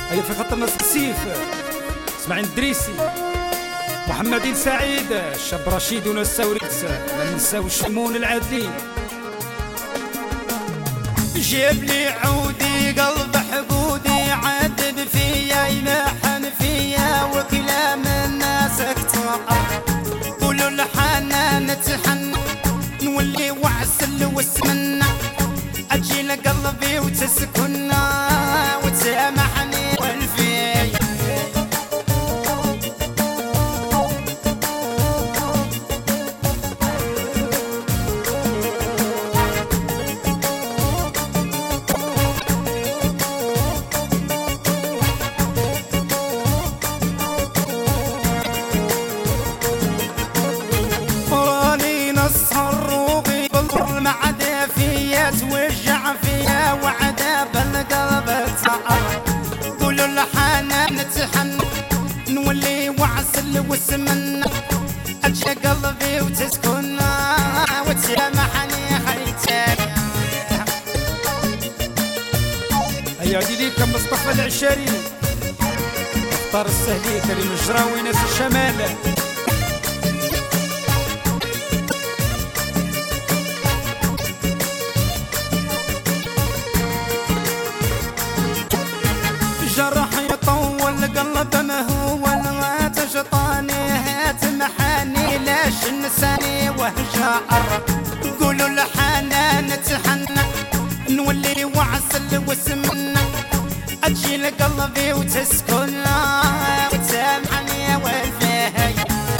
هيا في خط النص السيف اسماعيل الدريسي، محمدين سعيد، الشاب رشيد ونسا وريكس، ما ننساو الشمون العادلين. جيب لي عودي قلب حقودي عذب فيا يلحن فيا وكلام الناس اكتر، قولوا الحنان نتحن نولي وعسل واسمنا، اجي لقلبي وتسكننا وتسامحني والفي. توجع فيا وعذاب القلب تصعر، قولوا الحنان نتحن نولي وعسل واسمنا، اجي قلبي وتسكننا وتسامحني خيتك. هيا عدي ليك مصطفى العشاري، اختار السهلي كريم الجراوي ناس الشمال. جرح يطول قلب مهول وتشطاني هات محاني ليش نساني وهجار، قولوا الحنان نتحنى نولي وعسل واسمنا، اجي لقلبي وتسكننا وتسامحني والفي.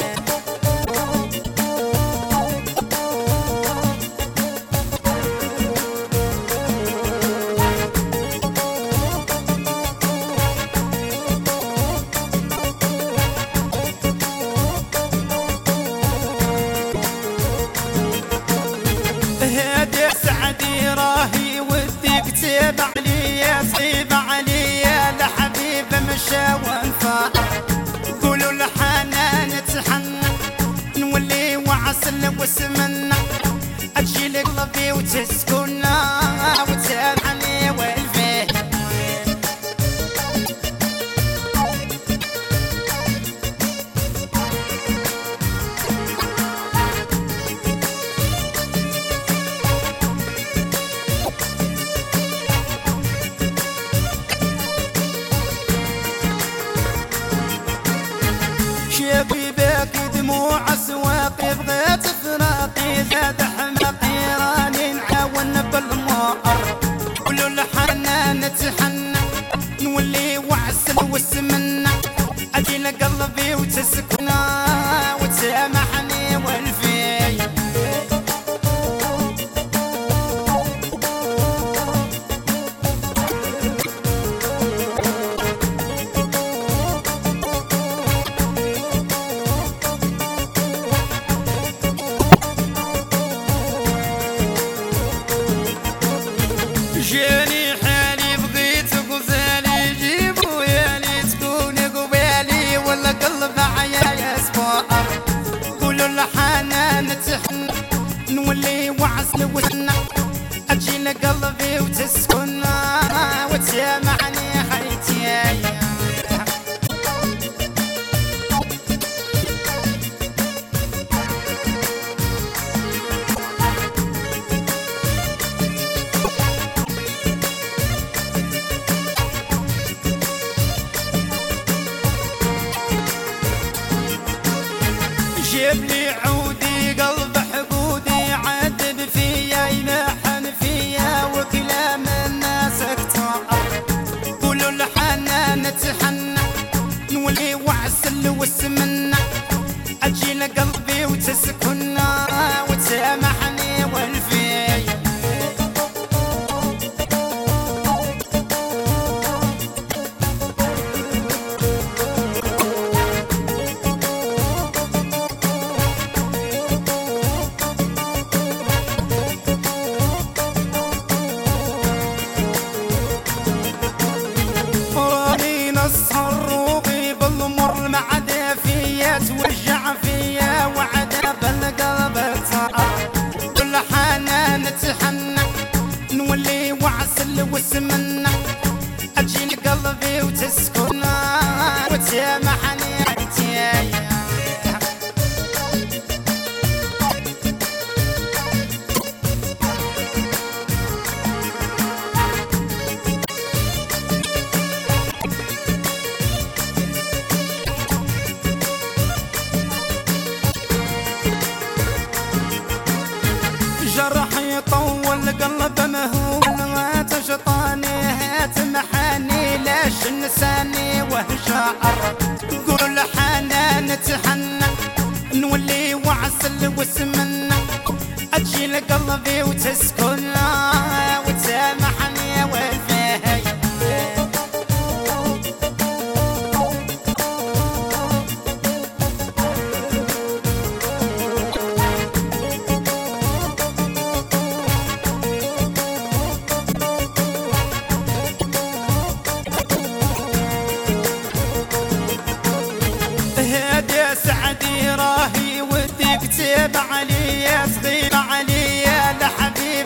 سعدي راهي ودي كتب عليا صعيب عليا لحبيب مشى وانفار، قولوا الحنان نتحنى نولي وعسل واسمنا، اجي لقلبي وتسكننا وتسامحني والفي. شبي باكي دموع اسواقي بغيت فراقي زاد حماقي راني نعاون بالمؤر، قولوا الحنان نتحنى نولي وعسل واسمنا، اجي لقلبي وتسكننا وتسامحني والفي. جاني حالي بغيت غزالي جيبو يالي تكوني قبالي ولا قلب عيايا سبار، قولوا الحنان نتحن نولي وعسل وسنا، اجي لقلبي وتسكننا وتسامحني خيتي. جيب لي عودي قلب حقودي عذب فيا يلحن فيا وكلام الناس اكتر، قولوا الحنان نتحنى نولي وعسل واسمنا، اجي لقلبي وتسكننا وتسامحني والفي. نسهر روقي بالمر معدي فيا توجع فيا وعذاب القلب تصعر، بالحنان نتحنى نولي وعسل واسمنا، اجي لقلبي وتسكن وتسامحني عتيايا. جرح يطول قلب مهول ما تشطاني تمحاني ليش نساني وهشعر قول حنان تحنى نولي وعسل وسمنة اجي لقلبي وتسكن وتسامحني وفاي. يا سعدي راهي ودي كتب علي صغير علي لحبيبي